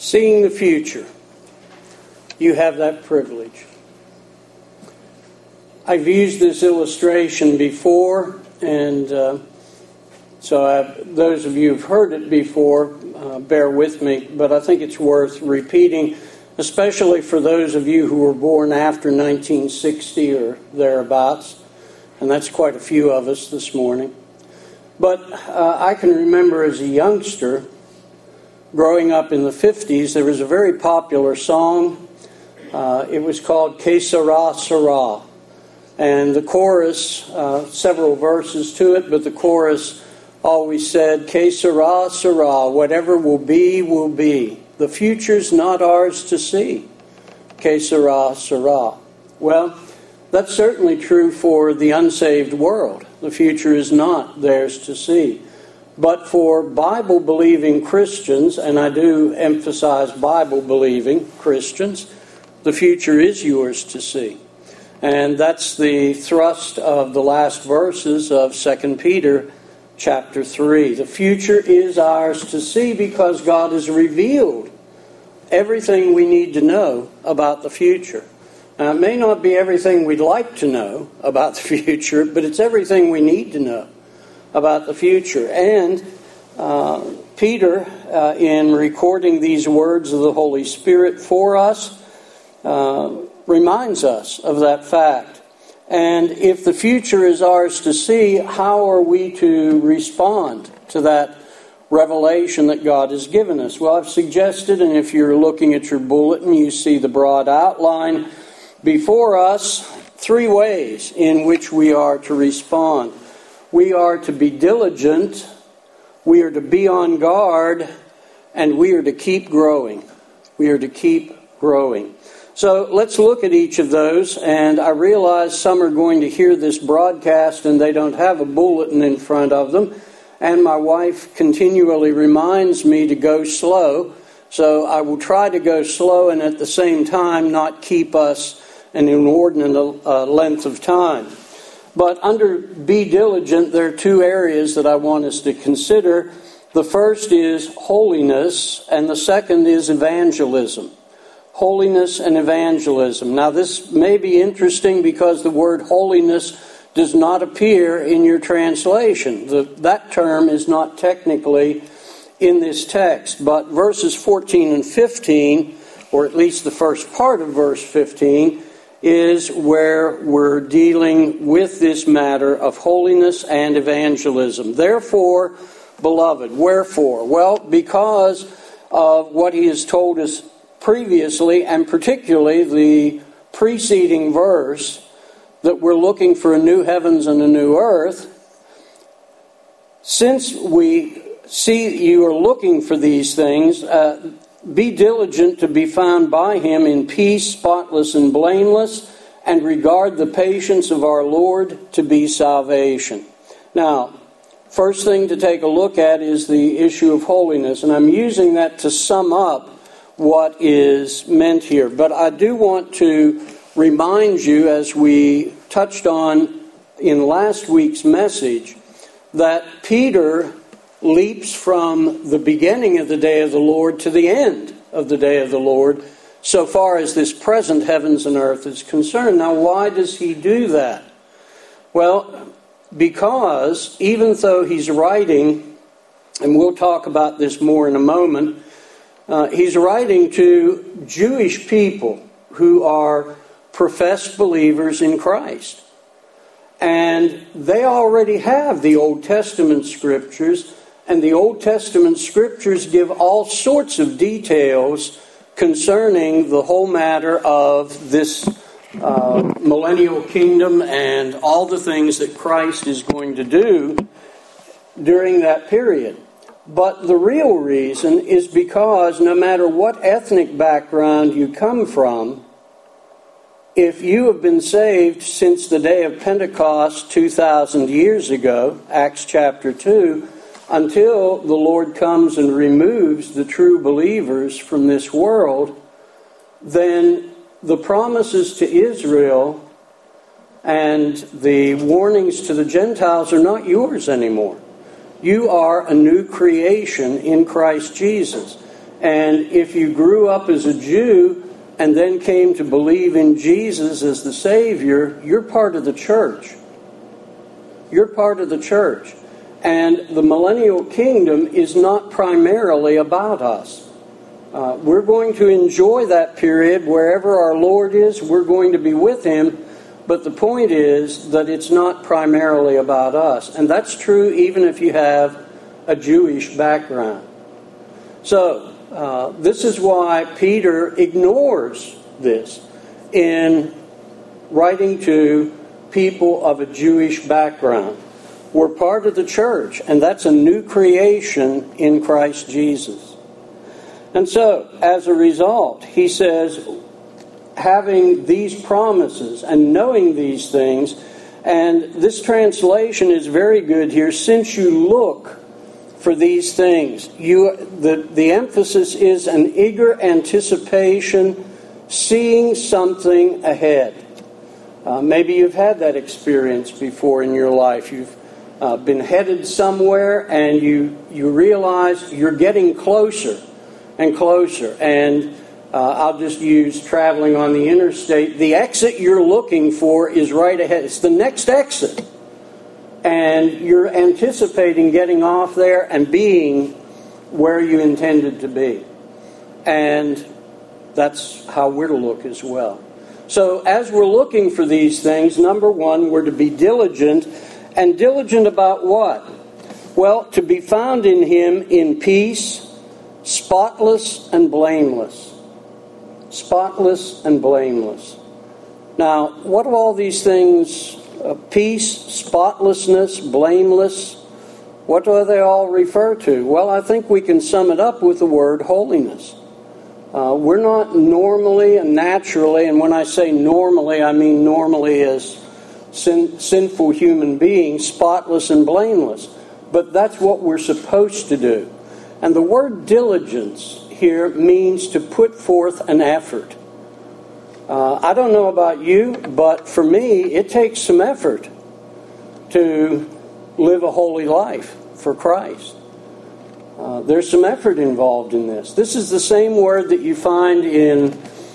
Seeing the future. You have that privilege. I've used this illustration before, and those of you who've heard it before, bear with me, but I think it's worth repeating, especially for those of you who were born after 1960 or thereabouts, and that's quite a few of us this morning. But I can remember as a youngster, growing up in the 50s, there was a very popular song. It was called Que Sera, Sera. And the chorus, several verses to it, but the chorus always said, Que sera, sera, whatever will be, will be. The future's not ours to see. Que sera, sera. Well, that's certainly true for the unsaved world. The future is not theirs to see. But for Bible-believing Christians, and I do emphasize Bible-believing Christians, the future is yours to see. And that's the thrust of the last verses of 2 Peter chapter 3. The future is ours to see because God has revealed everything we need to know about the future. Now, it may not be everything we'd like to know about the future, but it's everything we need to know about the future. And Peter, in recording these words of the Holy Spirit for us, reminds us of that fact. And if the future is ours to see, how are we to respond to that revelation that God has given us? Well, I've suggested, and if you're looking at your bulletin, you see the broad outline before us, 3 ways in which we are to respond. We are to be diligent, we are to be on guard, and we are to keep growing. We are to keep growing. So let's look at each of those, and I realize some are going to hear this broadcast and they don't have a bulletin in front of them, and my wife continually reminds me to go slow, so I will try to go slow and at the same time not keep us an inordinate length of time. But under be diligent, there are 2 areas that I want us to consider. The first is holiness, and the second is evangelism. Holiness and evangelism. Now, this may be interesting because the word holiness does not appear in your translation. That term is not technically in this text, but verses 14 and 15, or at least the first part of verse 15, is where we're dealing with this matter of holiness and evangelism. Therefore, beloved, wherefore? Well, because of what he has told us previously, and particularly the preceding verse, that we're looking for a new heavens and a new earth. Since we see you are looking for these things, be diligent to be found by him in peace, spotless and blameless, and regard the patience of our Lord to be salvation. Now, first thing to take a look at is the issue of holiness, and I'm using that to sum up what is meant here. But I do want to remind you, as we touched on in last week's message, that Peter leaps from the beginning of the day of the Lord to the end of the day of the Lord, so far as this present heavens and earth is concerned. Now, why does he do that? Well, because even though he's writing, and we'll talk about this more in a moment, he's writing to Jewish people who are professed believers in Christ. And they already have the Old Testament scriptures, and the Old Testament scriptures give all sorts of details concerning the whole matter of this millennial kingdom and all the things that Christ is going to do during that period. But the real reason is because no matter what ethnic background you come from, if you have been saved since the day of Pentecost 2,000 years ago, Acts chapter 2, until the Lord comes and removes the true believers from this world, then the promises to Israel and the warnings to the Gentiles are not yours anymore. You are a new creation in Christ Jesus. And if you grew up as a Jew and then came to believe in Jesus as the Savior, you're part of the church. You're part of the church. And the millennial kingdom is not primarily about us. We're going to enjoy that period wherever our Lord is. We're going to be with Him. But the point is that it's not primarily about us. And that's true even if you have a Jewish background. So, this is why Peter ignores this in writing to people of a Jewish background. We're part of the church, and that's a new creation in Christ Jesus. And so, as a result, he says, having these promises and knowing these things, and this translation is very good here, since you look for these things. The emphasis is an eager anticipation, seeing something ahead. Maybe you've had that experience before in your life. You've been headed somewhere and you realize you're getting closer and closer. And I'll just use traveling on the interstate. The exit you're looking for is right ahead. It's the next exit. And you're anticipating getting off there and being where you intended to be. And that's how we're to look as well. So as we're looking for these things, number one, we're to be diligent. And diligent about what? Well, to be found in Him in peace, spotless and blameless. Spotless and blameless. Now, what do all these things, peace, spotlessness, blameless, what do they all refer to? Well, I think we can sum it up with the word holiness. We're not normally and naturally, and when I say normally, I mean normally as sinful human beings, spotless and blameless. But that's what we're supposed to do. And the word diligence here means to put forth an effort. I don't know about you, but for me, it takes some effort to live a holy life for Christ. There's some effort involved in this. This is the same word that you find in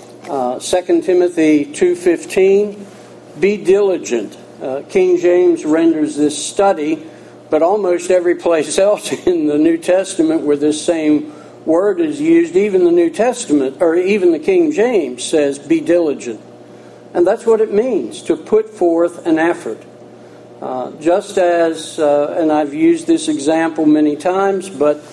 2 Timothy 2:15. Be diligent. King James renders this study, but almost every place else in the New Testament where this same word is used, even the New Testament, or even the King James says, be diligent. And that's what it means, to put forth an effort. Just as, and I've used this example many times, but,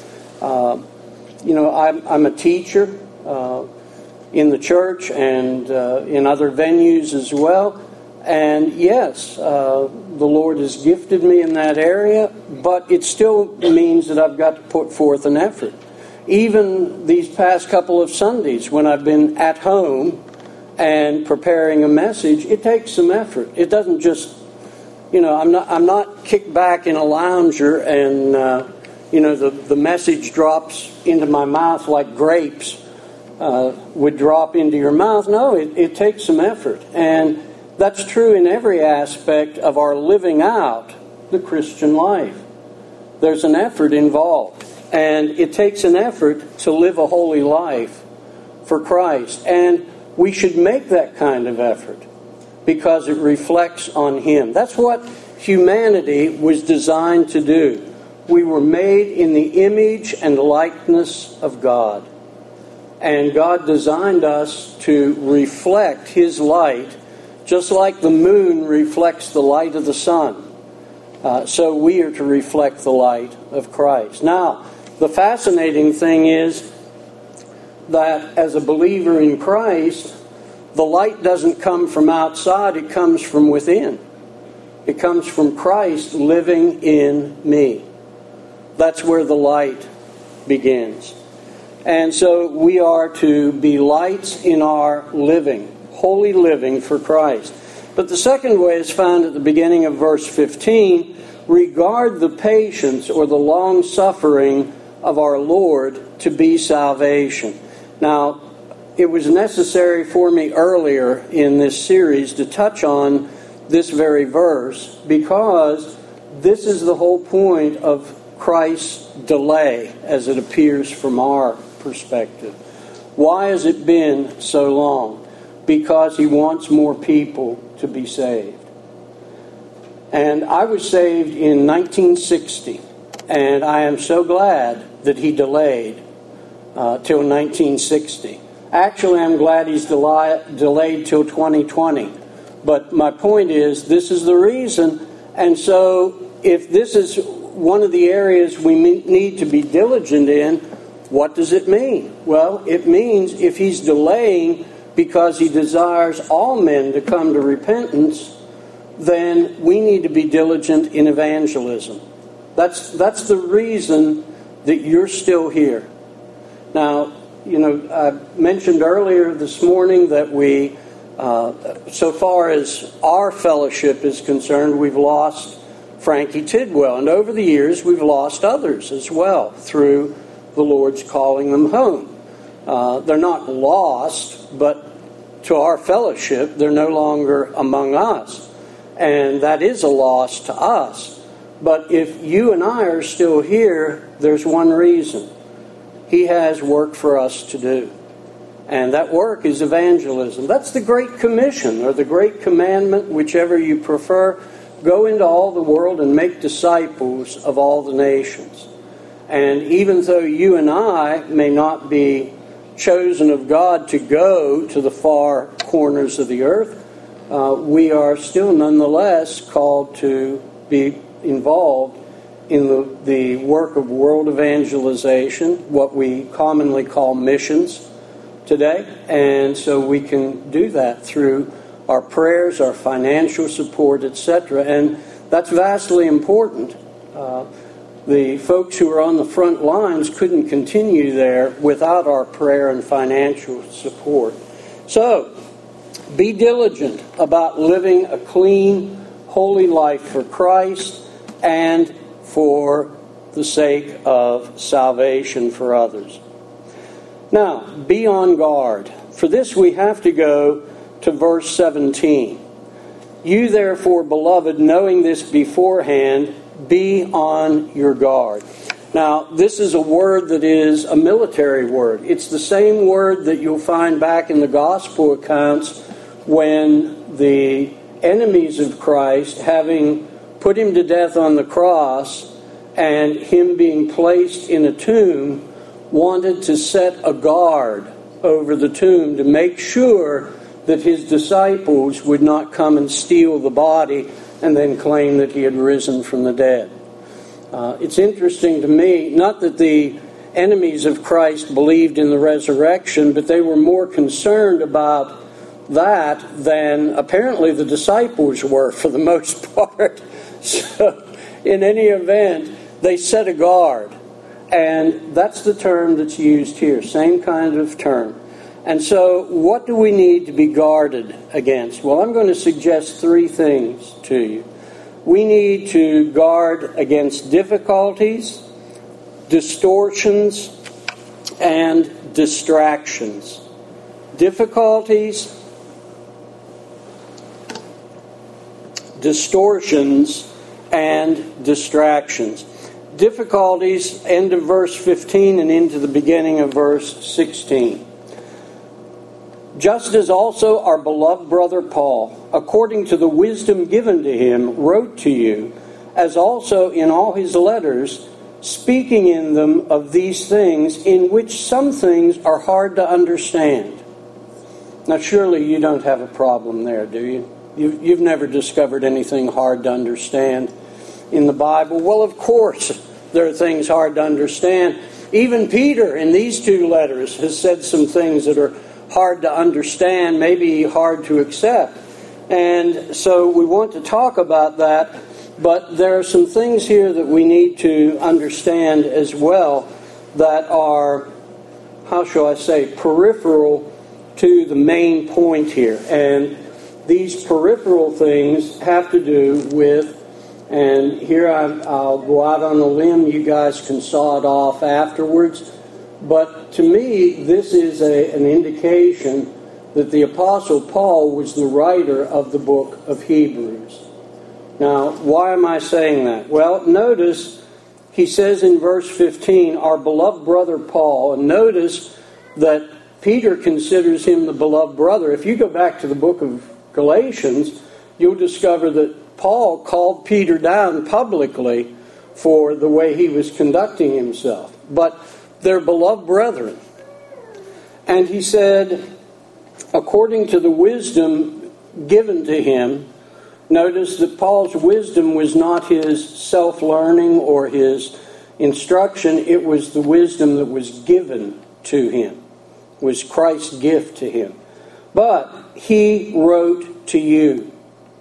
I'm a teacher in the church and in other venues as well. And yes, the Lord has gifted me in that area, but it still means that I've got to put forth an effort. Even these past couple of Sundays when I've been at home and preparing a message, it takes some effort. It doesn't just, I'm not kicked back in a lounger and, the message drops into my mouth like grapes would drop into your mouth. No, it takes some effort. And that's true in every aspect of our living out the Christian life. There's an effort involved. And it takes an effort to live a holy life for Christ. And we should make that kind of effort because it reflects on Him. That's what humanity was designed to do. We were made in the image and likeness of God. And God designed us to reflect His light, just like the moon reflects the light of the sun. So we are to reflect the light of Christ. Now, the fascinating thing is that as a believer in Christ, the light doesn't come from outside, it comes from within. It comes from Christ living in me. That's where the light begins. And so we are to be lights in our living, holy living for Christ. But the second way is found at the beginning of verse 15. Regard the patience or the long suffering of our Lord to be salvation. Now, it was necessary for me earlier in this series to touch on this very verse because this is the whole point of Christ's delay as it appears from our perspective. Why has it been so long? Because He wants more people to be saved. And I was saved in 1960, and I am so glad that He delayed till 1960. Actually, I'm glad He's delayed till 2020. But my point is, this is the reason. And so, if this is one of the areas we need to be diligent in, what does it mean? Well, it means if He's delaying because He desires all men to come to repentance, then we need to be diligent in evangelism. That's the reason that you're still here. Now, I mentioned earlier this morning that we, so far as our fellowship is concerned, we've lost Frankie Tidwell. And over the years, we've lost others as well through the Lord's calling them home. They're not lost, but to our fellowship, they're no longer among us. And that is a loss to us. But if you and I are still here, there's one reason. He has work for us to do. And that work is evangelism. That's the Great Commission, or the Great Commandment, whichever you prefer. Go into all the world and make disciples of all the nations. And even though you and I may not be chosen of God to go to the far corners of the earth, we are still nonetheless called to be involved in the work of world evangelization, what we commonly call missions today. And so we can do that through our prayers, our financial support, etc. And that's vastly important. The folks who are on the front lines couldn't continue there without our prayer and financial support. So, be diligent about living a clean, holy life for Christ and for the sake of salvation for others. Now, be on guard. For this we have to go to verse 17. You therefore, beloved, knowing this beforehand, be on your guard. Now, this is a word that is a military word. It's the same word that you'll find back in the gospel accounts when the enemies of Christ, having put Him to death on the cross and Him being placed in a tomb, wanted to set a guard over the tomb to make sure that His disciples would not come and steal the body and then claim that He had risen from the dead. It's interesting to me, not that the enemies of Christ believed in the resurrection, but they were more concerned about that than apparently the disciples were for the most part. So, in any event, they set a guard. And that's the term that's used here, same kind of term. And so, what do we need to be guarded against? Well, I'm going to suggest three things to you. We need to guard against difficulties, distortions, and distractions. Difficulties, distortions, and distractions. Difficulties, end of verse 15 and into the beginning of verse 16. Just as also our beloved brother Paul, according to the wisdom given to him, wrote to you, as also in all his letters, speaking in them of these things, in which some things are hard to understand. Now surely you don't have a problem there, do you? You've never discovered anything hard to understand in the Bible. Well, of course, there are things hard to understand. Even Peter, in these two letters, has said some things that are hard to understand, maybe hard to accept. And so we want to talk about that, but there are some things here that we need to understand as well that are, how shall I say, peripheral to the main point here. And these peripheral things have to do with, and here I'll go out on a limb, you guys can saw it off afterwards, but to me this is an indication that the Apostle Paul was the writer of the book of Hebrews. Now, why am I saying that? Well, notice he says in verse 15, our beloved brother Paul, and notice that Peter considers him the beloved brother. If you go back to the book of Galatians, you'll discover that Paul called Peter down publicly for the way he was conducting himself. But they're beloved brethren. And he said, according to the wisdom given to him, notice that Paul's wisdom was not his self-learning or his instruction. It was the wisdom that was given to him, was Christ's gift to him. But he wrote to you.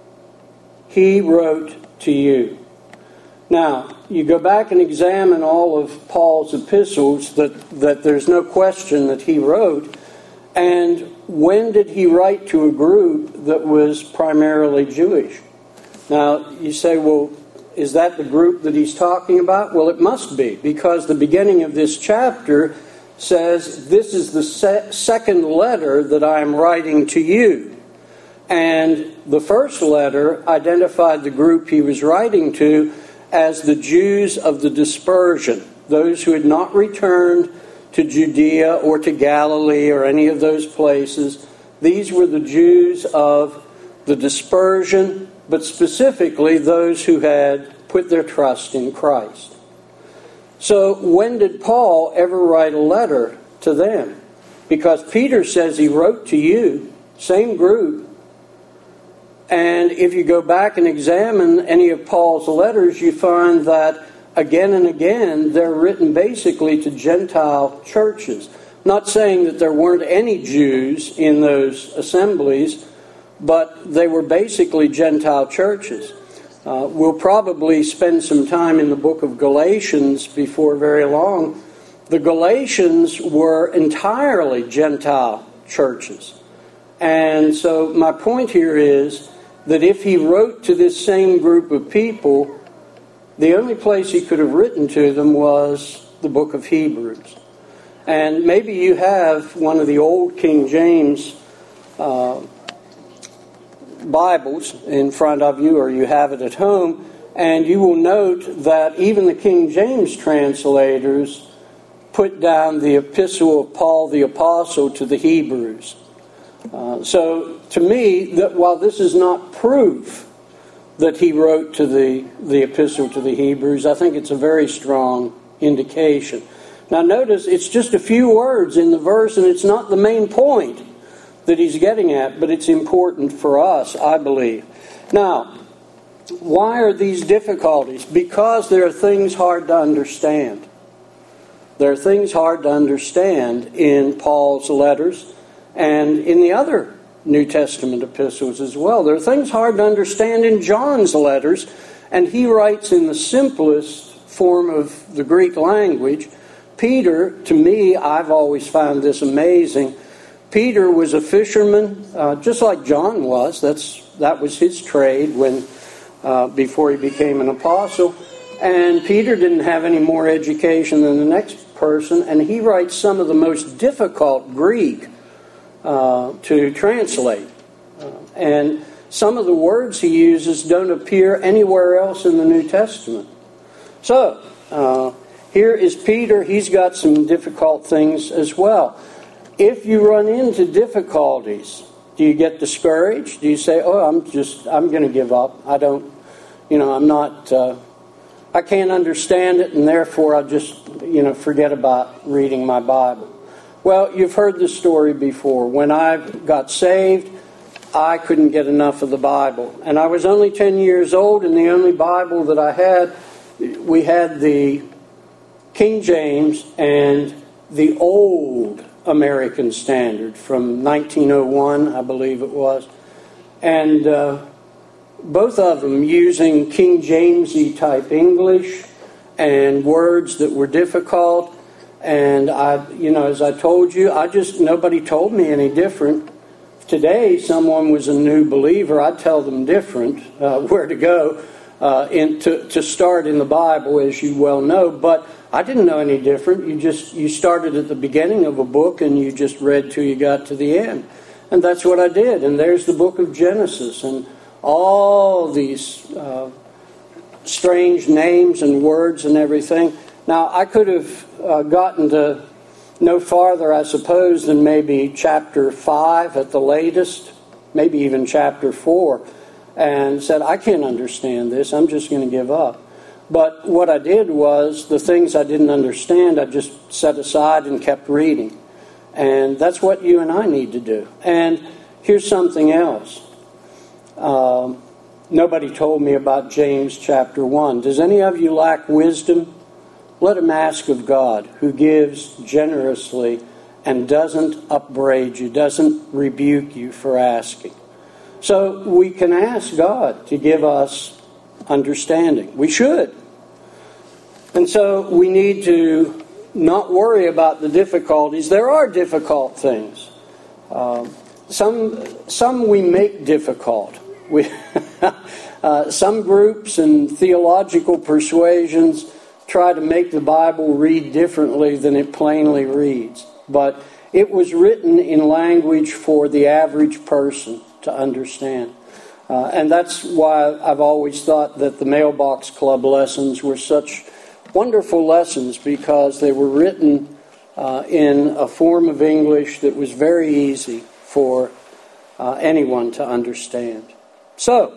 He wrote to you. Now, you go back and examine all of Paul's epistles that there's no question that he wrote. And when did he write to a group that was primarily Jewish? Now, you say, well, is that the group that he's talking about? Well, it must be, because the beginning of this chapter says, this is the second letter that I am writing to you. And the first letter identified the group he was writing to as the Jews of the dispersion, those who had not returned to Judea or to Galilee or any of those places. These were the Jews of the dispersion, but specifically those who had put their trust in Christ. So when did Paul ever write a letter to them? Because Peter says he wrote to you, same group. And if you go back and examine any of Paul's letters, you find that again and again they're written basically to Gentile churches. Not saying that there weren't any Jews in those assemblies, but they were basically Gentile churches. We'll probably spend some time in the book of Galatians before very long. The Galatians were entirely Gentile churches. And so my point here is that if he wrote to this same group of people, the only place he could have written to them was the book of Hebrews. And maybe you have one of the old King James Bibles in front of you, or you have it at home, and you will note that even the King James translators put down the epistle of Paul the Apostle to the Hebrews. So to me, that while this is not proof that he wrote to the epistle to the Hebrews, I think it's a very strong indication. Now notice, it's just a few words in the verse, and it's not the main point that he's getting at, but it's important for us, I believe. Now, why are these difficulties? Because there are things hard to understand. There are things hard to understand in Paul's letters and in the other New Testament epistles as well. There are things hard to understand in John's letters, and he writes in the simplest form of the Greek language. Peter, to me, I've always found this amazing. Peter was a fisherman, just like John was. That was his trade before he became an apostle. And Peter didn't have any more education than the next person, and he writes some of the most difficult Greek to translate. And some of the words he uses don't appear anywhere else in the New Testament. So, here is Peter. He's got some difficult things as well. If you run into difficulties, do you get discouraged? Do you say, I'm going to give up. I can't understand it, and therefore I'll just, forget about reading my Bible. Well, you've heard this story before. When I got saved, I couldn't get enough of the Bible. And I was only 10 years old, and the only Bible that I had, we had the King James and the old American Standard from 1901, I believe it was. And both of them using King Jamesy type English and words that were difficult. And as I told you, nobody told me any different. Today, someone was a new believer, I'd tell them different where to go to start in the Bible, as you well know. But I didn't know any different. You started at the beginning of a book and you just read till you got to the end. And that's what I did. And there's the book of Genesis and all these strange names and words and everything. Now, I could have gotten to no farther, I suppose, than maybe chapter 5 at the latest, maybe even chapter 4, and said, I can't understand this, I'm just going to give up. But what I did was, the things I didn't understand, I just set aside and kept reading. And that's what you and I need to do. And here's something else. Nobody told me about James chapter 1. Does any of you lack wisdom? Let him ask of God, who gives generously and doesn't upbraid you, doesn't rebuke you for asking. So we can ask God to give us understanding. We should. And so we need to not worry about the difficulties. There are difficult things. Some we make difficult. Some groups and theological persuasions try to make the Bible read differently than it plainly reads. But it was written in language for the average person to understand. And that's why I've always thought that the Mailbox Club lessons were such wonderful lessons, because they were written in a form of English that was very easy for anyone to understand. So,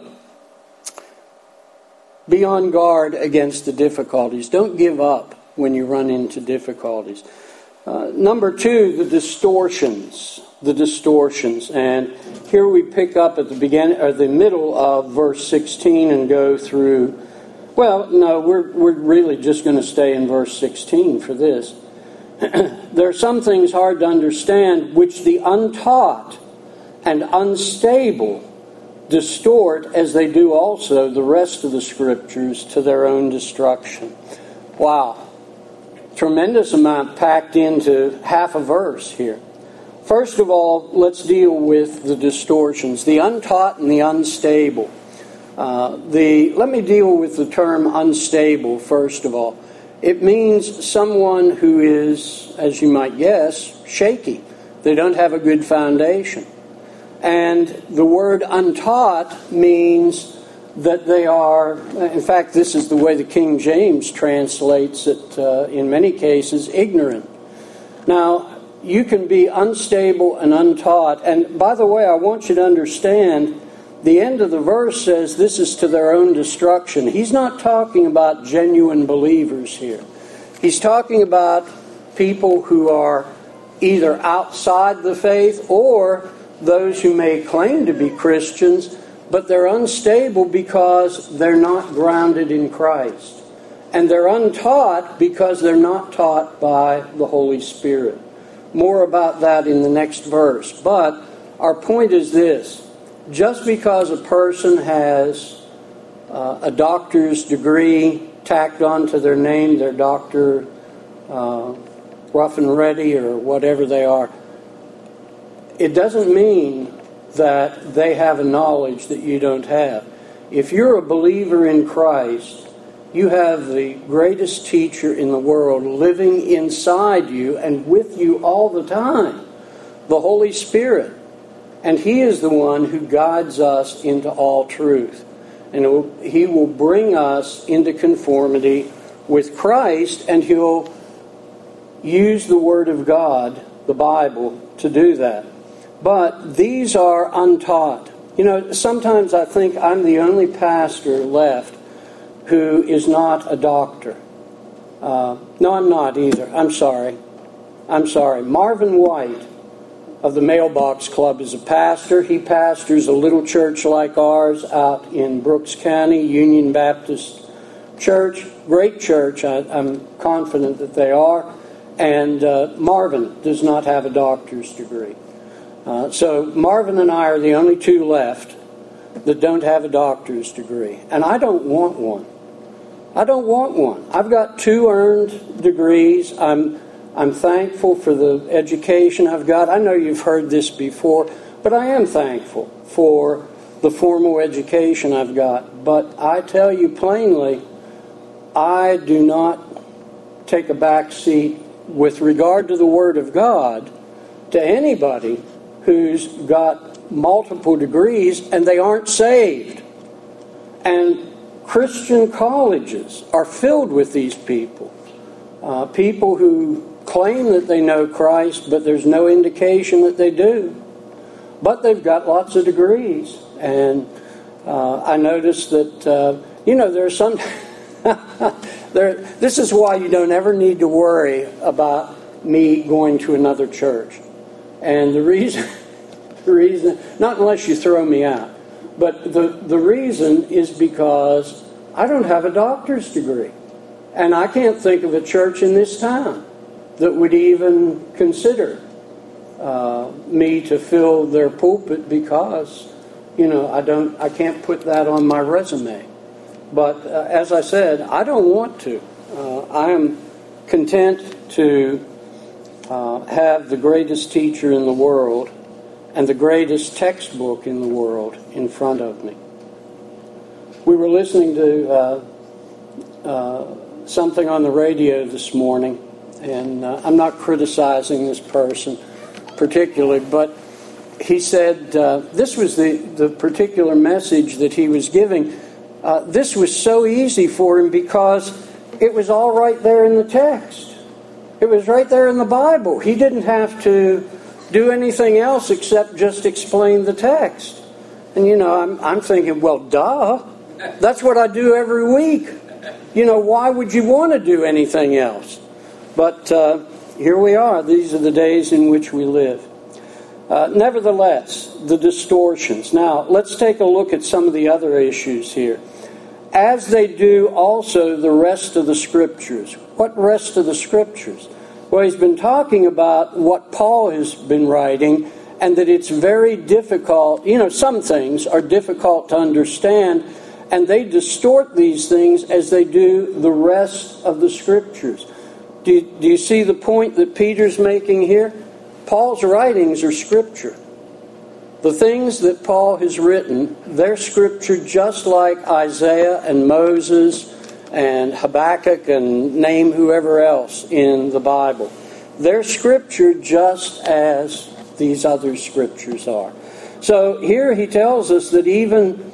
be on guard against the difficulties. Don't give up when you run into difficulties. Number 2, the distortions. The distortions. And here we pick up at the beginning or the middle of verse 16 and go through. Well, no, we're really just going to stay in verse 16 for this. There are some things hard to understand which the untaught and unstable distort, as they do also the rest of the Scriptures, to their own destruction. Wow. Tremendous amount packed into half a verse here. First of all, let's deal with the distortions, the untaught and the unstable. Let me deal with the term unstable first of all. It means someone who is, as you might guess, shaky. They don't have a good foundation. And the word untaught means that they are, in fact, this is the way the King James translates it in many cases, ignorant. Now, you can be unstable and untaught. And by the way, I want you to understand, the end of the verse says this is to their own destruction. He's not talking about genuine believers here. He's talking about people who are either outside the faith or those who may claim to be Christians, but they're unstable because they're not grounded in Christ. And they're untaught because they're not taught by the Holy Spirit. More about that in the next verse. But our point is this. Just because a person has a doctor's degree tacked onto their name, their doctor, rough and ready, or whatever they are, it doesn't mean that they have a knowledge that you don't have. If you're a believer in Christ, you have the greatest teacher in the world living inside you and with you all the time, the Holy Spirit. And He is the one who guides us into all truth. And He will bring us into conformity with Christ, and He'll use the Word of God, the Bible, to do that. But these are untaught. You know, sometimes I think I'm the only pastor left who is not a doctor. No, I'm not either. I'm sorry. Marvin White of the Mailbox Club is a pastor. He pastors a little church like ours out in Brooks County, Union Baptist Church. Great church. I'm confident that they are. And Marvin does not have a doctor's degree. So Marvin and I are the only two left that don't have a doctor's degree. And I don't want one. I've got 2 earned degrees. I'm thankful for the education I've got. I know you've heard this before, but I am thankful for the formal education I've got. But I tell you plainly, I do not take a back seat with regard to the Word of God to anybody who's got multiple degrees and they aren't saved. And Christian colleges are filled with these people. People who claim that they know Christ, but there's no indication that they do. But they've got lots of degrees. And I noticed that, there's some... This is why you don't ever need to worry about me going to another church. And the reason, not unless you throw me out, but the reason is because I don't have a doctor's degree. And I can't think of a church in this town that would even consider me to fill their pulpit because, I can't put that on my resume. But as I said, I don't want to. I am content to have the greatest teacher in the world and the greatest textbook in the world in front of me. We were listening to something on the radio this morning, and I'm not criticizing this person particularly, but he said this was the particular message that he was giving. This was so easy for him because it was all right there in the text. It was right there in the Bible. He didn't have to do anything else except just explain the text. And, I'm thinking, well, duh. That's what I do every week. Why would you want to do anything else? But here we are. These are the days in which we live. Nevertheless, the distortions. Now, let's take a look at some of the other issues here. As they do also the rest of the Scriptures. What rest of the Scriptures? Well, he's been talking about what Paul has been writing, and that it's very difficult. Some things are difficult to understand, and they distort these things as they do the rest of the Scriptures. Do you see the point that Peter's making here? Paul's writings are Scripture. The things that Paul has written, they're Scripture just like Isaiah and Moses and Habakkuk and name whoever else in the Bible. They're Scripture just as these other Scriptures are. So here he tells us that even,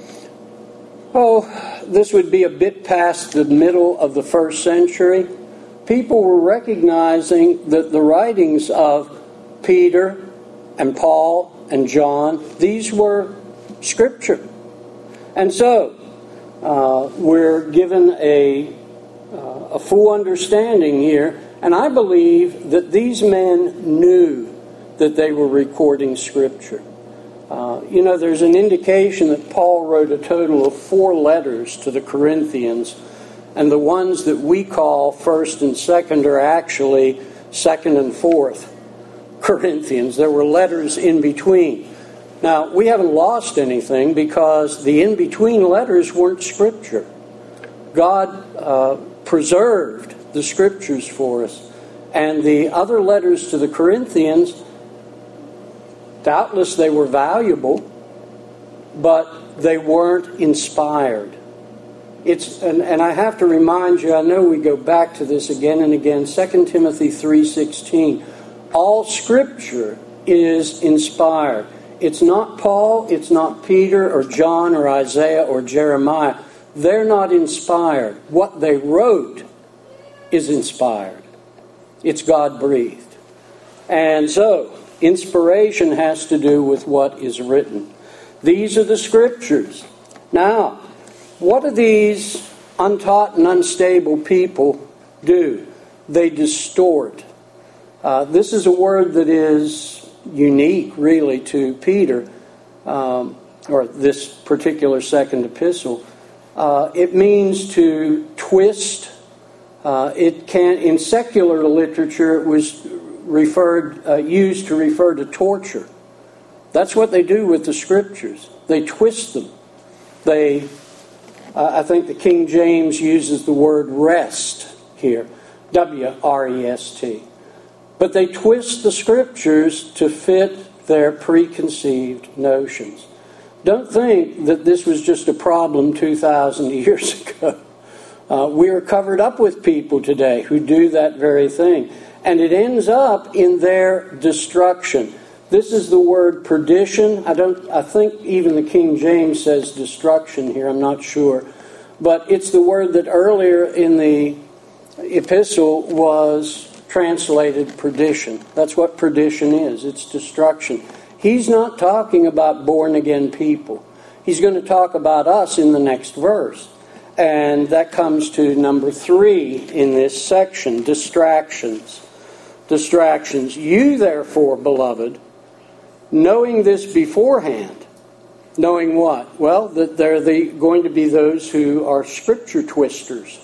this would be a bit past the middle of the first century, people were recognizing that the writings of Peter and Paul and John, these were Scripture. And so, we're given a full understanding here, and I believe that these men knew that they were recording Scripture. There's an indication that Paul wrote a total of 4 letters to the Corinthians, and the ones that we call 1st and 2nd are actually 2nd and 4th Corinthians. There were letters in between. Now, we haven't lost anything because the in-between letters weren't Scripture. God preserved the Scriptures for us. And the other letters to the Corinthians, doubtless they were valuable, but they weren't inspired. And I have to remind you, I know we go back to this again and again, 2 Timothy 3:16. All Scripture is inspired. It's not Paul, it's not Peter or John or Isaiah or Jeremiah. They're not inspired. What they wrote is inspired. It's God-breathed. And so, inspiration has to do with what is written. These are the Scriptures. Now, what do these untaught and unstable people do? They distort. This is a word that is unique, really, to Peter, or this particular second epistle. It means to twist. It can, in secular literature, it was used to refer to torture. That's what they do with the Scriptures. They twist them. I think the King James uses the word rest here, W-R-E-S-T. But they twist the Scriptures to fit their preconceived notions. Don't think that this was just a problem 2,000 years ago. We are covered up with people today who do that very thing. And it ends up in their destruction. This is the word perdition. I think even the King James says destruction here. I'm not sure. But it's the word that earlier in the epistle was translated perdition. That's what perdition is. It's destruction. He's not talking about born-again people. He's going to talk about us in the next verse. And that comes to number 3 in this section, distractions. Distractions. You, therefore, beloved, knowing this beforehand. Knowing what? Well, that there are going to be those who are scripture twisters.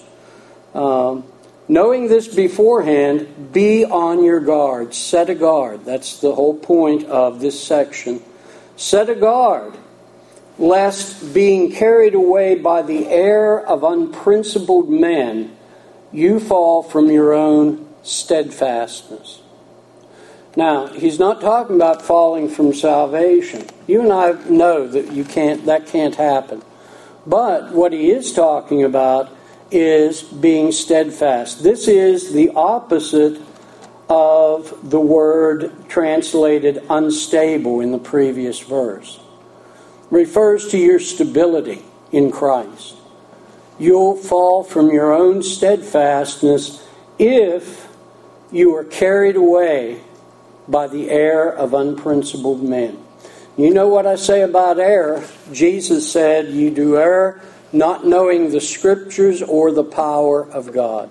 Knowing this beforehand, be on your guard. Set a guard. That's the whole point of this section. Set a guard, lest being carried away by the air of unprincipled men, you fall from your own steadfastness. Now, he's not talking about falling from salvation. You and I know that that can't happen. But what he is talking about is being steadfast. This is the opposite of the word translated unstable in the previous verse. Refers to your stability in Christ. You'll fall from your own steadfastness if you are carried away by the error of unprincipled men. You know what I say about error? Jesus said, you do err not knowing the Scriptures or the power of God.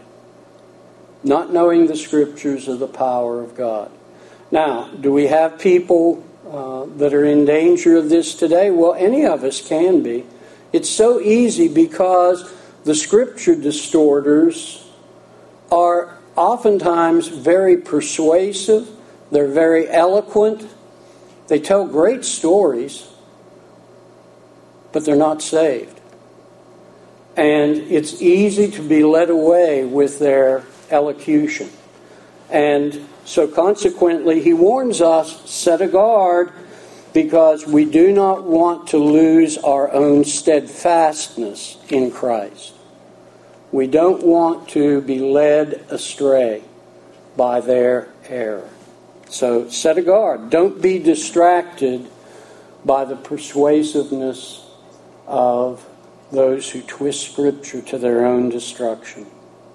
Not knowing the Scriptures or the power of God. Now, do we have people that are in danger of this today? Well, any of us can be. It's so easy because the Scripture distorters are oftentimes very persuasive. They're very eloquent. They tell great stories, but they're not saved. And it's easy to be led away with their elocution. And so consequently, he warns us, set a guard, because we do not want to lose our own steadfastness in Christ. We don't want to be led astray by their error. So set a guard. Don't be distracted by the persuasiveness of those who twist Scripture to their own destruction.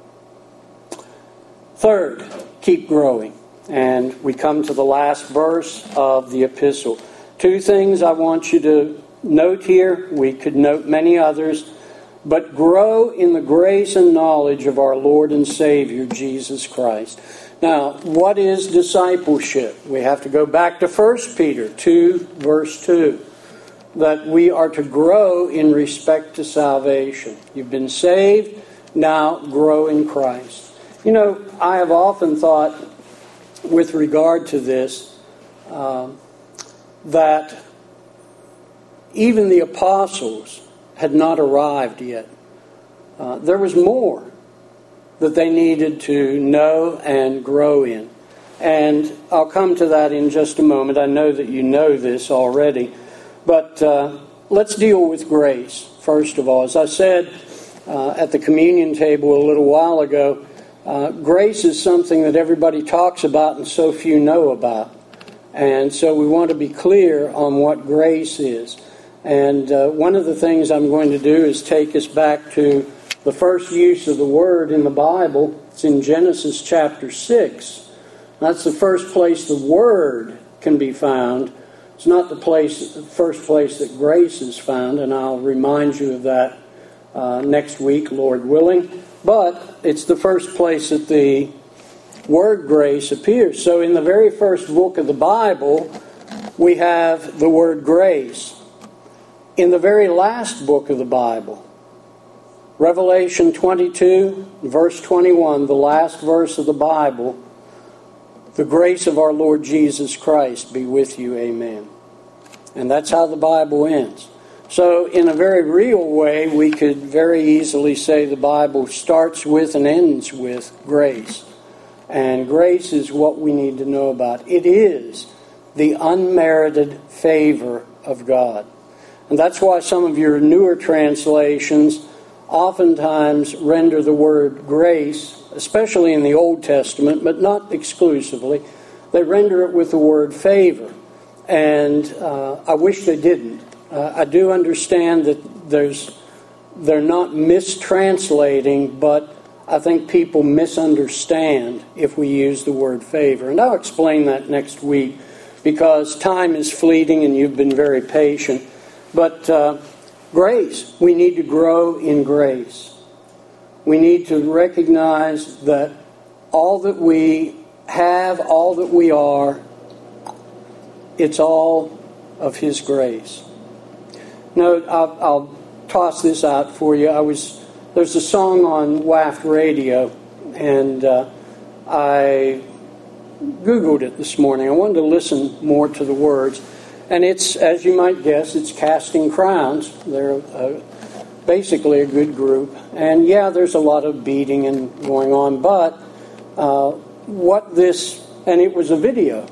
Third, keep growing. And we come to the last verse of the epistle. 2 things I want you to note here. We could note many others. But grow in the grace and knowledge of our Lord and Savior, Jesus Christ. Now, what is discipleship? We have to go back to 1 Peter 2, verse 2. That we are to grow in respect to salvation. You've been saved, now grow in Christ. You know, I have often thought, with regard to this, that even the apostles had not arrived yet. There was more that they needed to know and grow in. And I'll come to that in just a moment. I know that you know this already. But let's deal with grace, first of all. As I said at the communion table a little while ago, grace is something that everybody talks about and so few know about. And so we want to be clear on what grace is. And one of the things I'm going to do is take us back to the first use of the word in the Bible. It's in Genesis chapter 6. That's the first place the word can be found. It's not the first place that grace is found, and I'll remind you of that next week, Lord willing. But it's the first place that the word grace appears. So in the very first book of the Bible, we have the word grace. In the very last book of the Bible, Revelation 22, verse 21, the last verse of the Bible, the grace of our Lord Jesus Christ be with you, amen. And that's how the Bible ends. So in a very real way, we could very easily say the Bible starts with and ends with grace. And grace is what we need to know about. It is the unmerited favor of God. And that's why some of your newer translations oftentimes render the word grace, especially in the Old Testament, but not exclusively, they render it with the word favor. And I wish they didn't. I do understand that there's they're not mistranslating, but I think people misunderstand if we use the word favor. And I'll explain that next week, because time is fleeting and you've been very patient. But grace, we need to grow in grace. We need to recognize that all that we have, all that we are, it's all of His grace. Now, I'll toss this out for you. There's a song on WAFT radio, and I Googled it this morning. I wanted to listen more to the words. And it's, as you might guess, it's Casting Crowns. They're basically a good group. And yeah, there's a lot of beating and going on, but and it was a video.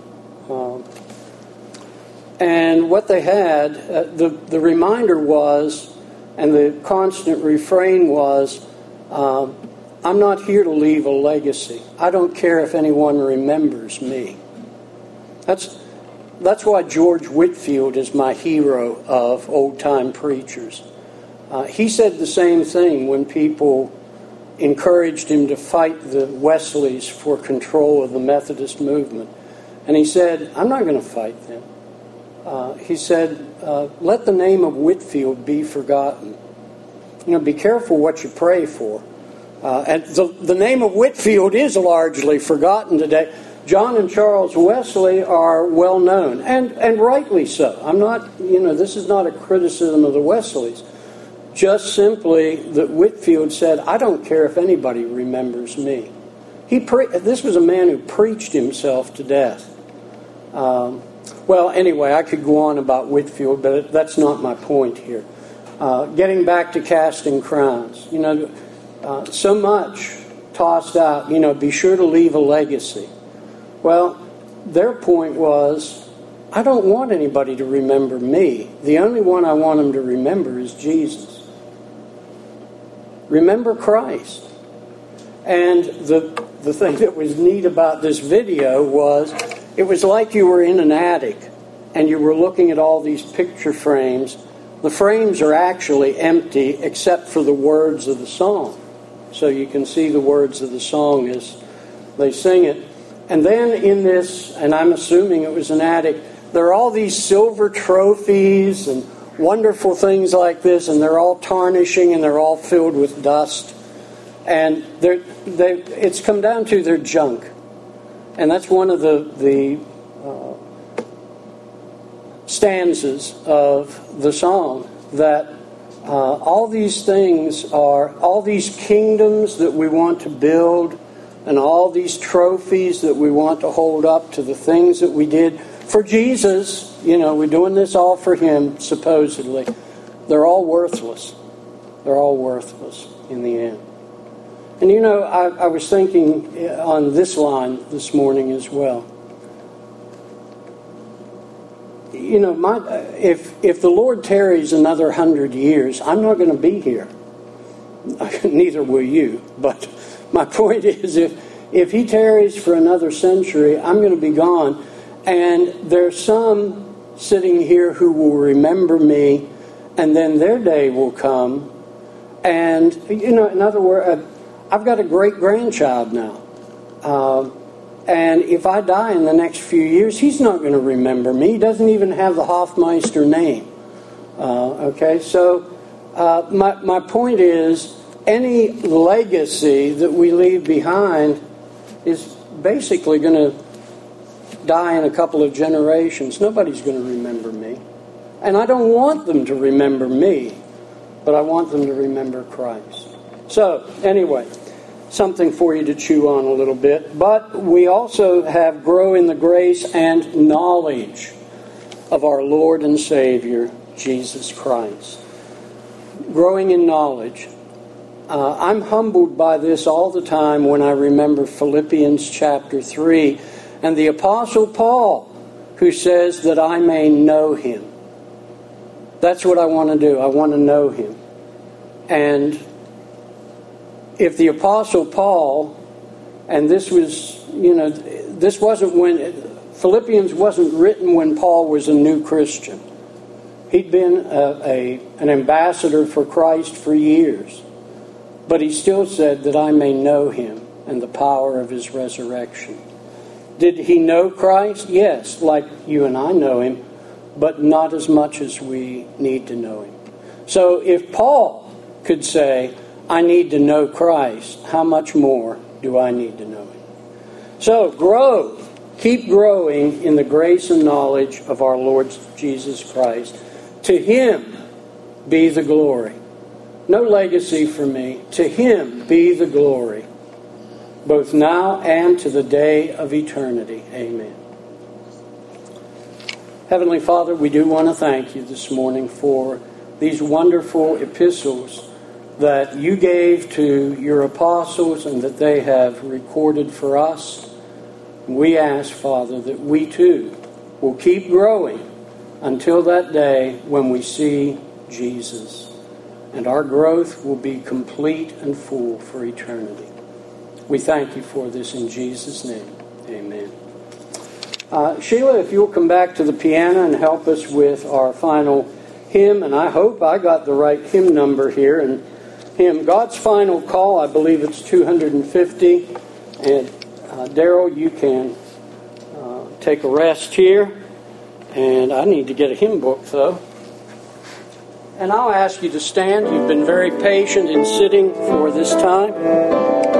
And what they had, the reminder was, and the constant refrain was, I'm not here to leave a legacy. I don't care if anyone remembers me. That's why George Whitefield is my hero of old-time preachers. He said the same thing when people encouraged him to fight the Wesleys for control of the Methodist movement. And he said, I'm not going to fight them. He said, let the name of Whitefield be forgotten. Be careful what you pray for. And the name of Whitefield is largely forgotten today. John and Charles Wesley are well known, and rightly so. I'm not, this is not a criticism of the Wesleys. Just simply that Whitefield said, I don't care if anybody remembers me. This was a man who preached himself to death. Well, anyway, I could go on about Whitefield, but that's not my point here. Getting back to Casting Crowns, so much tossed out, be sure to leave a legacy. Well, their point was, I don't want anybody to remember me. The only one I want them to remember is Jesus. Remember Christ. And the thing that was neat about this video was, it was like you were in an attic and you were looking at all these picture frames. The frames are actually empty except for the words of the song. So you can see the words of the song as they sing it. And then in this, and I'm assuming it was an attic, there are all these silver trophies and wonderful things like this, and they're all tarnishing and they're all filled with dust. And it's come down to their junk. And that's one of the stanzas of the song, that all these things are, all these kingdoms that we want to build, and all these trophies that we want to hold up to the things that we did for Jesus, we're doing this all for Him, supposedly. They're all worthless. They're all worthless in the end. And I was thinking on this line this morning as well. If the Lord tarries another 100 years, I'm not going to be here. Neither will you. But my point is, if He tarries for another century, I'm going to be gone. And there's some sitting here who will remember me, and then their day will come. And, in other words, I've got a great-grandchild now. And if I die in the next few years, he's not going to remember me. He doesn't even have the Hoffmeister name. Okay, so my point is, any legacy that we leave behind is basically going to die in a couple of generations. Nobody's going to remember me. And I don't want them to remember me, but I want them to remember Christ. So, anyway, something for you to chew on a little bit. But we also have grow in the grace and knowledge of our Lord and Savior, Jesus Christ. Growing in knowledge. I'm humbled by this all the time when I remember Philippians chapter 3 and the Apostle Paul, who says that I may know Him. That's what I want to do. I want to know Him. And if the Apostle Paul, and this was, this wasn't when, Philippians wasn't written when Paul was a new Christian. He'd been an ambassador for Christ for years, but he still said that I may know him and the power of his resurrection. Did he know Christ? Yes, like you and I know him, but not as much as we need to know him. So if Paul could say, I need to know Christ, how much more do I need to know him? So grow. Keep growing in the grace and knowledge of our Lord Jesus Christ. To him be the glory. No legacy for me. To him be the glory, both now and to the day of eternity. Amen. Heavenly Father, we do want to thank you this morning for these wonderful epistles that you gave to your apostles and that they have recorded for us. We ask, Father, that we too will keep growing until that day when we see Jesus. And our growth will be complete and full for eternity. We thank you for this in Jesus' name. Amen. Sheila, if you'll come back to the piano and help us with our final hymn. And I hope I got the right hymn number here. And hymn, God's Final Call, I believe it's 250. And Daryl, you can take a rest here. And I need to get a hymn book, though. And I'll ask you to stand. You've been very patient in sitting for this time.